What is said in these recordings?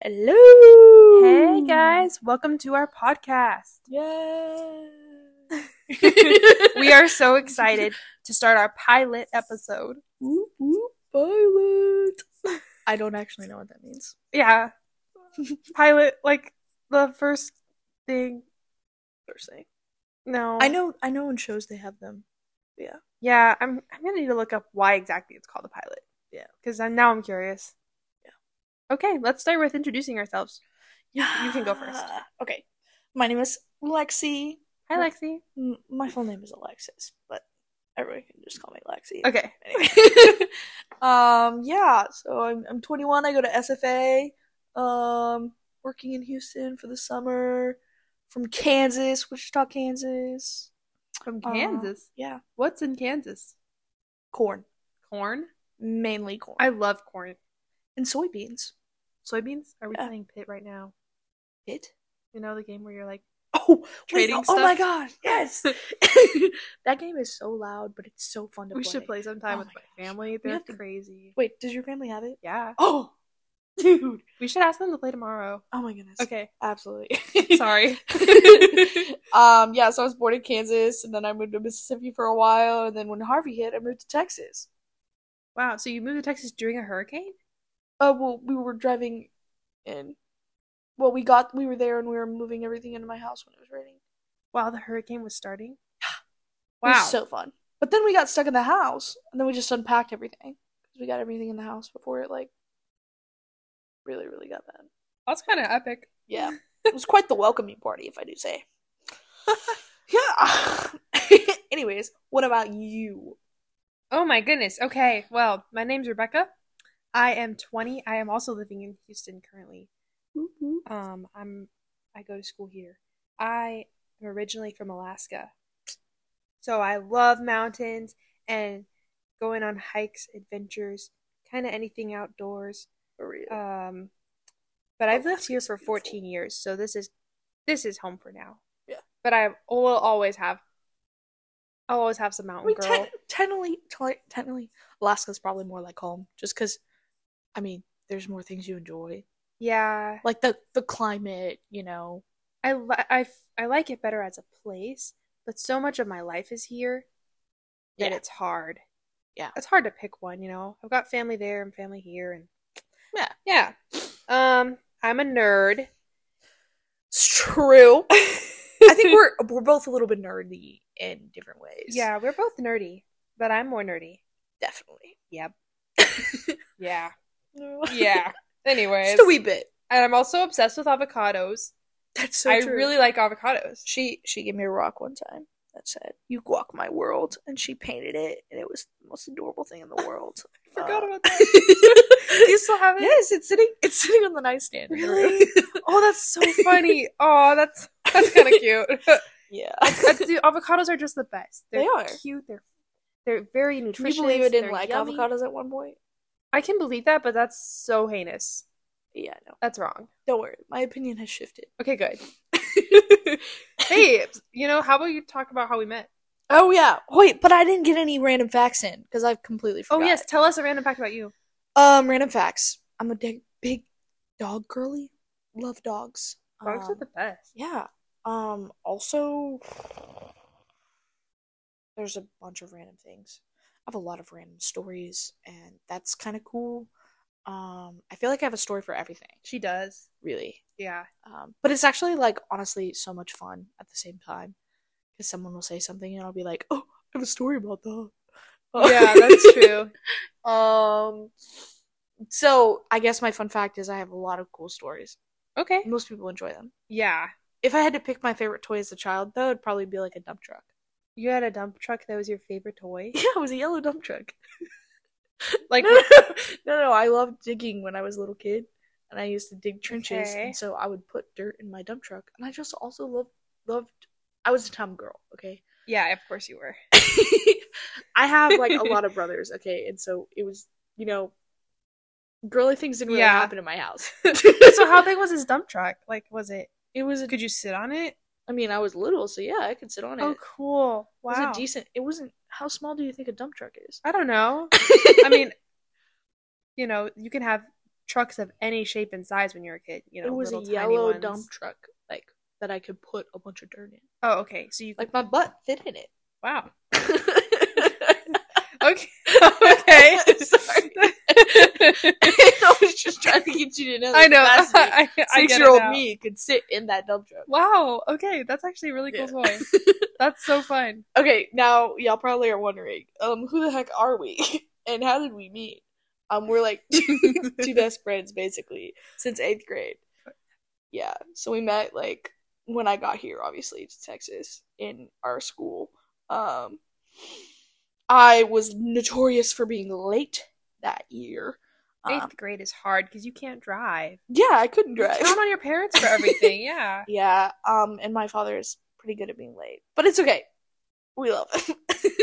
Hello! Hey guys, welcome to our podcast. Yay! We are so excited to start our pilot episode. Whoop, whoop, pilot! I don't actually know what that means. Yeah. Pilot, like the first thing. First thing. No. I know in shows they have them. Yeah. Yeah, I'm gonna need to look up why exactly it's called a pilot. Yeah. Because now I'm curious. Yeah. Okay, let's start with introducing ourselves. Yeah. You can go first. Okay. My name is Lexi. Hi, Lexi. My full name is Alexis, but everyone can just call me Lexi. Okay. Anyway. Yeah, so I'm 21, I go to SFA. Working in Houston for the summer. From Kansas, Wichita, Kansas. From Kansas? Yeah. What's in Kansas? Corn. Corn? Mainly corn. I love corn. And soybeans. Soybeans? Are we Yeah. playing Pit right now? Pit? You know the game where you're like Oh, trading wait, stuff? Oh my god, yes! That game is so loud, but it's so fun to play. We should play sometime Oh with my my gosh. family. We They're have to- crazy. Wait, does your family have it? Yeah. Oh! Dude! We should ask them to play tomorrow. Oh my goodness. Okay. Absolutely. Sorry. Yeah, so I was born in Kansas, and then I moved to Mississippi for a while, and then when Harvey hit, I moved to Texas. Wow, so you moved to Texas during a hurricane? Oh, well, we were driving in. Well, we were there and we were moving everything into my house when it was raining. While the hurricane was starting? It was so fun. But then we got stuck in the house, and then we just unpacked everything. Because we got everything in the house before it, really, really got bad. That's kind of epic. Yeah. It was quite the welcoming party, if I do say. Yeah. Anyways, what about you? Oh my goodness. Okay, well, my name's Rebecca. I am 20. I am also living in Houston currently. I go to school here. I am originally from Alaska. So I love mountains and going on hikes, adventures, kind of anything outdoors. For real. But I've lived here for 14 years, so this is home for now. Yeah. But I'll always have some mountain girl. Technically, Alaska's probably more like home, just because, I mean, there's more things you enjoy. Yeah. Like the climate, you know. I like it better as a place, but so much of my life is here that it's hard. Yeah. It's hard to pick one, you know. I've got family there and family here, and Yeah. I'm a nerd. It's true. I think we're both a little bit nerdy in different ways. Yeah, we're both nerdy, but I'm more nerdy. Definitely. Yep. Yeah. No. Yeah. Anyways. Just a wee bit. And I'm also obsessed with avocados. That's so I true. really like avocados. She gave me a rock one time that said, "You guac my world," and she painted it, and it was the most adorable thing in the world. I forgot about that. Do you still have it? Yes, it's sitting on the nightstand. Really? Oh, that's so funny. Oh, that's kind of cute. Yeah. Dude, avocados are just the best. They are cute. They're very Can nutritious. you believe I didn't they're like yummy. avocados at one point? I can believe that, but that's so heinous. Yeah, no. That's wrong. Don't worry. My opinion has shifted. Okay, good. Hey, how about you talk about how we met? Oh, yeah. Wait, but I didn't get any random facts in, because I've completely forgot. Oh, yes. Tell us a random fact about you. Random facts. I'm a big dog girly. Love dogs. Dogs are the best. Yeah. Also, there's a bunch of random things. I have a lot of random stories, and that's kind of cool. I feel like I have a story for everything, She does. really. Yeah. But it's actually, like, honestly, so much fun at the same time. Because someone will say something, and I'll be like, oh, I have a story about that. Yeah, that's true. So, I guess my fun fact is I have a lot of cool stories. Okay. Most people enjoy them. Yeah. If I had to pick my favorite toy as a child, that would probably be like a dump truck. You had a dump truck that was your favorite toy? Yeah, it was a yellow dump truck. Like, No, I loved digging when I was a little kid, and I used to dig trenches, Okay. and so I would put dirt in my dump truck, and I just also loved. I was a Tom girl, okay. yeah, of course you were. I have like a lot of brothers, okay, and so it was, girly things didn't really Yeah. happen in my house. So how big was his dump truck? Like, was it? It was. Could you sit on it? I mean, I was little, so yeah, I could sit on it. Oh, cool! Wow. It was a decent. It wasn't. How small do you think a dump truck is? I don't know. I mean, you can have trucks of any shape and size when you're a kid. You know, it was a little yellow tiny ones. dump truck, like that I could put a bunch of dirt in. Oh, okay. So you like my butt fit in it. Wow. Okay. Okay. Sorry. I was just trying to get you to know. I know. 6-year-old me could sit in that dump truck. Wow. Okay, that's actually a really cool toy. That's so fun. Okay, now y'all probably are wondering, who the heck are we, and how did we meet? We're like two best friends basically since 8th grade. Yeah, so we met like when I got here, obviously to Texas in our school. I was notorious for being late that year. 8th grade is hard because you can't drive. Yeah, I couldn't drive. You count on your parents for everything, yeah. Yeah, and my father is pretty good at being late. But it's okay. We love him.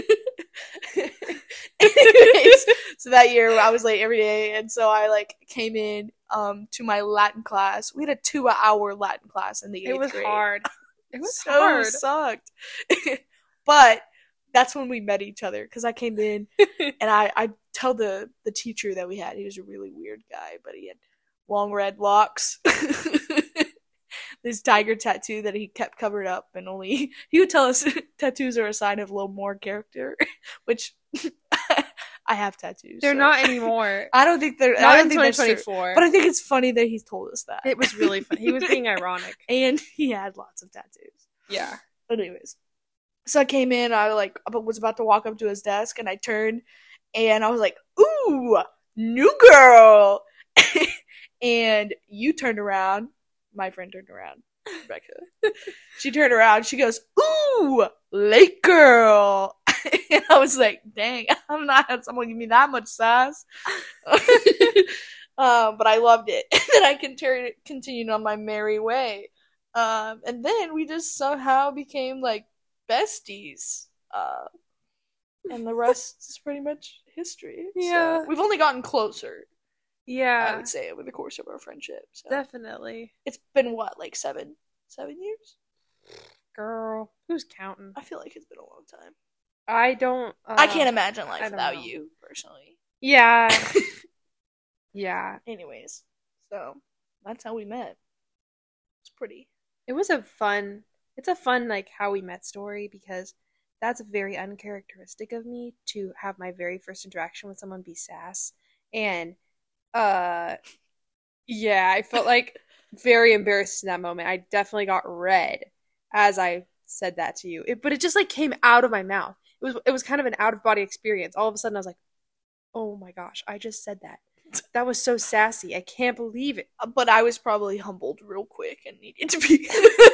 Anyways, so that year I was late every day, and so I like came in to my Latin class. We had a 2-hour Latin class in the 8th grade. It was hard. It was so hard. Sucked. But that's when we met each other, because I came in and I tell the teacher that we had, he was a really weird guy, but he had long red locks, this tiger tattoo that he kept covered up, and only he would tell us tattoos are a sign of a little more character, which I have tattoos. They're not anymore. I don't think they're not I don't in think 2024. But I think it's funny that he's told us that. It was really funny. He was being ironic. And he had lots of tattoos. Yeah. But anyways. So I came in, I was about to walk up to his desk, and I turned, and I was like, ooh, new girl! And you turned around, my friend turned around, Rebecca. She turned around, she goes, ooh, late girl! And I was like, dang, I'm not had someone give me that much sass. But I loved it. And then I continued on my merry way. And then we just somehow became, like, besties, and the rest is pretty much history. Yeah, so we've only gotten closer. Yeah, I would say over the course of our friendship. So. Definitely, it's been what, like 7 years? Girl, who's counting? I feel like it's been a long time. I don't. I can't imagine life without you, personally. Yeah. Yeah. Anyways, so that's how we met. It's pretty. It was a fun. It's a fun, like, how we met story, because that's very uncharacteristic of me to have my very first interaction with someone be sass. And, yeah, I felt, like, very embarrassed in that moment. I definitely got red as I said that to you. But it just, like, came out of my mouth. It was kind of an out-of-body experience. All of a sudden, I was like, oh my gosh, I just said that. That was so sassy. I can't believe it. But I was probably humbled real quick and needed to be.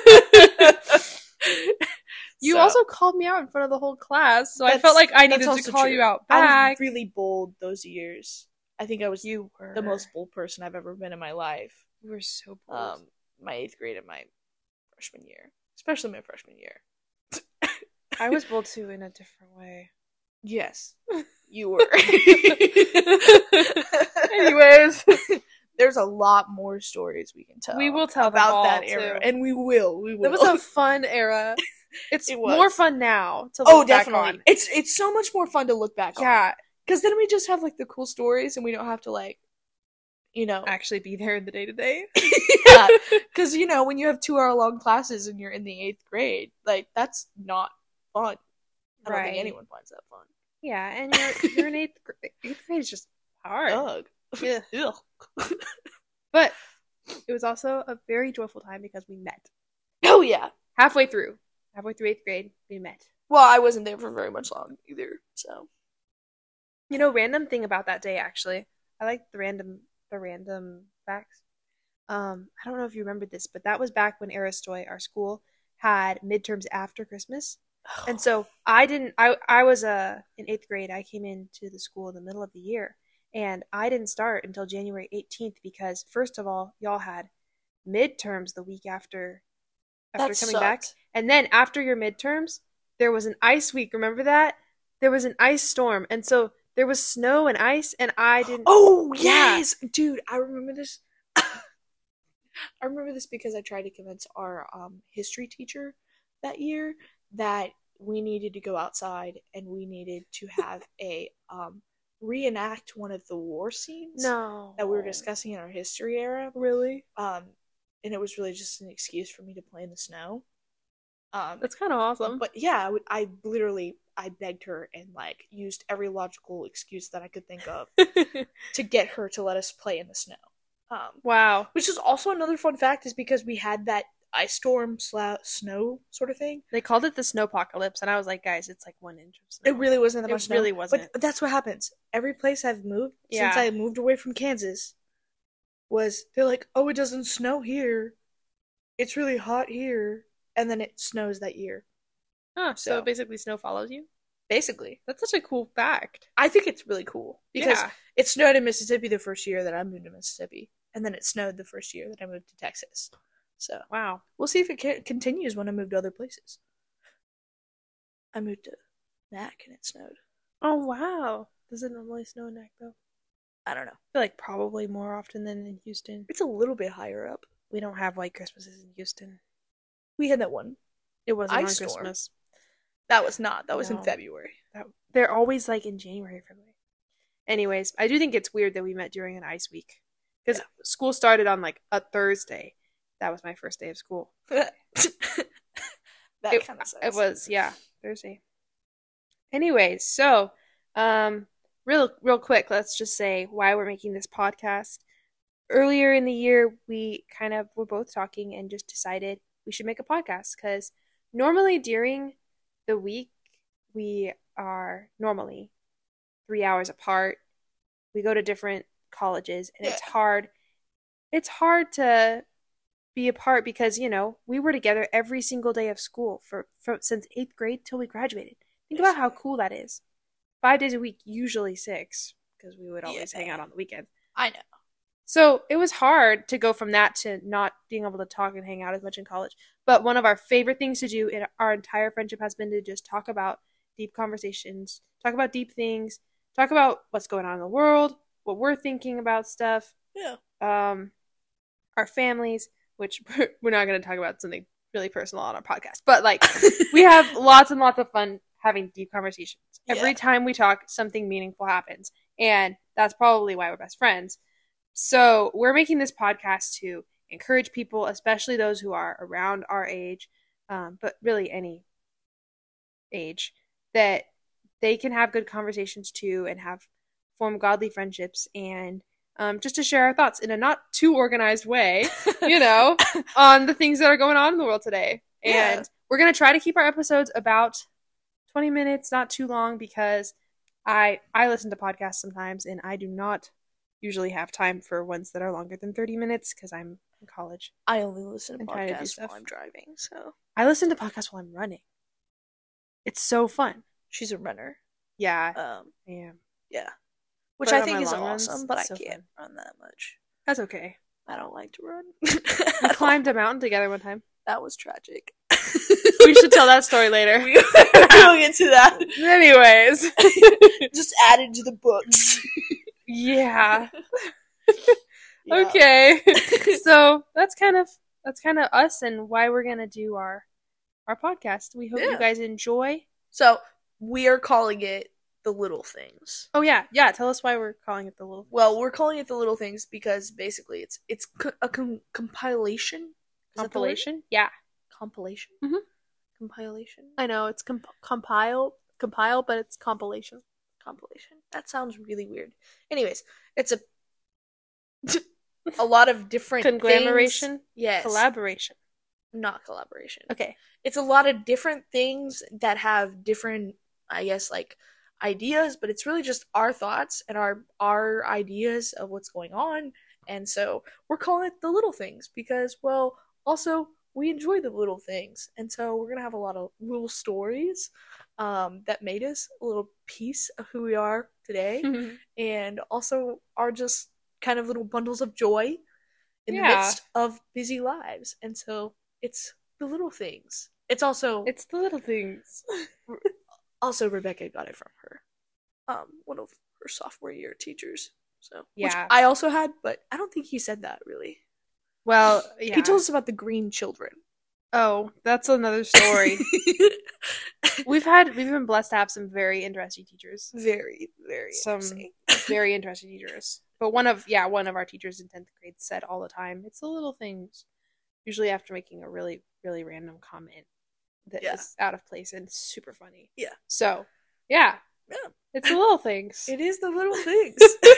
You also called me out in front of the whole class, so I felt like I needed to call you out back. I was really bold those years. I think I was the most bold person I've ever been in my life. You were so bold. My 8th grade and my freshman year. Especially my freshman year. I was bold too, in a different way. Yes, you were. Anyways, there's a lot more stories we can tell. We will tell about that era, and we will. It was a fun era. It's more fun now to look back on. It's so much more fun to look back on. Yeah, because then we just have like the cool stories, and we don't have to like, actually be there in the day-to-day. Yeah, because when you have 2-hour-long classes and you're in the 8th grade, like that's not fun. I don't think anyone finds that fun. Yeah, and you're in 8th grade. 8th grade is just hard. Ugh. Yeah. But it was also a very joyful time because we met. Oh yeah. Halfway through 8th grade, we met. Well, I wasn't there for very much long either, so. Random thing about that day, actually. I like the random facts. I don't know if you remembered this, but that was back when Aristoy, our school, had midterms after Christmas. And so I was in 8th grade. I came into the school in the middle of the year, and I didn't start until January 18th because, first of all, y'all had midterms the week after coming back. And then after your midterms, there was an ice week. Remember that? There was an ice storm. And so there was snow and ice, and I didn't... Oh, yes! Yeah. Dude, I remember this. I remember this because I tried to convince our history teacher that year that we needed to go outside and we needed to have a reenact one of the war scenes No. that we were discussing in our history era. Really? And it was really just an excuse for me to play in the snow. That's kind of awesome. But yeah, I begged her and like used every logical excuse that I could think of to get her to let us play in the snow. Wow. Which is also another fun fact, is because we had that ice storm snow sort of thing. They called it the snowpocalypse, and I was like, guys, it's like 1 inch of snow. It really wasn't that much snow. It really wasn't. But that's what happens. Every place I've moved since I moved away from Kansas they're like, oh, it doesn't snow here. It's really hot here. And then it snows that year. Huh, so basically snow follows you? Basically. That's such a cool fact. I think it's really cool. Because it snowed in Mississippi the first year that I moved to Mississippi. And then it snowed the first year that I moved to Texas. So, wow. We'll see if it continues when I move to other places. I moved to Mac and it snowed. Oh, wow. Does it normally snow in Mac, though? I don't know. I feel like probably more often than in Houston. It's a little bit higher up. We don't have white Christmases in Houston. We had that one. It wasn't on storm. Christmas. That was not. That was in February. They're always like in January, February. Anyways, I do think it's weird that we met during an ice week. Because school started on like a Thursday. That was my first day of school. That kind of sucks. It was, Thursday. Anyways, so, real quick, let's just say why we're making this podcast. Earlier in the year, we kind of were both talking and just decided we should make a podcast. Because normally during the week, we are normally 3 hours apart. We go to different colleges, and it's hard. It's hard to be apart because, you know, we were together every single day of school since 8th grade till we graduated. Think about how cool that is. 5 days a week, usually 6, because we would always hang out on the weekends. I know. So it was hard to go from that to not being able to talk and hang out as much in college. But one of our favorite things to do in our entire friendship has been to just talk about deep conversations, talk about deep things, talk about what's going on in the world, what we're thinking about stuff. Yeah. Our families, which we're not going to talk about something really personal on our podcast. But, like, we have lots and lots of fun having deep conversations. Every time we talk, something meaningful happens. And that's probably why we're best friends. So we're making this podcast to encourage people, especially those who are around our age, but really any age, that they can have good conversations too and form godly friendships and just to share our thoughts in a not too organized way, you know, on the things that are going on in the world today. Yeah. And we're going to try to keep our episodes about 20 minutes, not too long, because I listen to podcasts sometimes and I do not usually have time for ones that are longer than 30 minutes because I'm in college. I only listen to trying to do podcasts stuff while I'm driving, so. I listen to podcasts while I'm running. It's so fun. She's a runner. Yeah, I am. Yeah. Which But I on think my is long awesome, runs, but I it's so can't fun. run that much. That's okay. I don't like to run. We climbed a mountain together one time. That was tragic. We should tell that story later. We'll get to that. Anyways. Just add it to the books. Yeah. Okay. So that's kind of us and why we're gonna do our podcast. We hope you guys enjoy. So we are calling it The Little Things. Oh yeah. Tell us why we're calling it The Little Things. Well, we're calling it The Little Things because basically it's a compilation. Compilation? Yeah. Compilation? Mm-hmm. Compilation? I know, it's compile, but it's compilation. Compilation. That sounds really weird. Anyways, it's a lot of different Conglomeration? Things. Yes. Collaboration. Not collaboration. Okay. It's a lot of different things that have different, I guess, like, ideas, but it's really just our thoughts and our ideas of what's going on. And so we're calling it The Little Things because, well, also we enjoy the little things. And so we're going to have a lot of little stories that made us a little piece of who we are today. And also are just kind of little bundles of joy in the midst of busy lives. And so it's the little things. It's the little things. Also, Rebecca got it from her, one of her sophomore year teachers. So, yeah, which I also had, but I don't think he said that really. Well, yeah. He told us about the green children. Oh, that's another story. We've been blessed to have some very interesting teachers. Very, very Some interesting. very interesting teachers. But one of our teachers in 10th grade said all the time, it's the little things, usually after making a really, really random comment that is out of place and super funny. Yeah. So, yeah. It's the little things. It is the little things.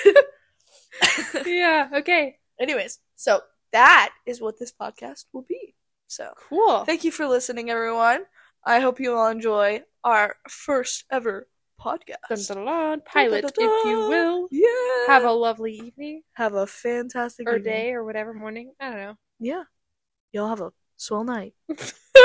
Yeah, okay. Anyways, so that is what this podcast will be. So cool. Thank you for listening, everyone. I hope you all enjoy our first ever podcast. Dun, dun, dun, pilot, Dun, dun, dun, if you will. Yeah. Have a lovely evening. Have a fantastic or evening. day or whatever morning. I don't know. Yeah. Y'all have a swell night.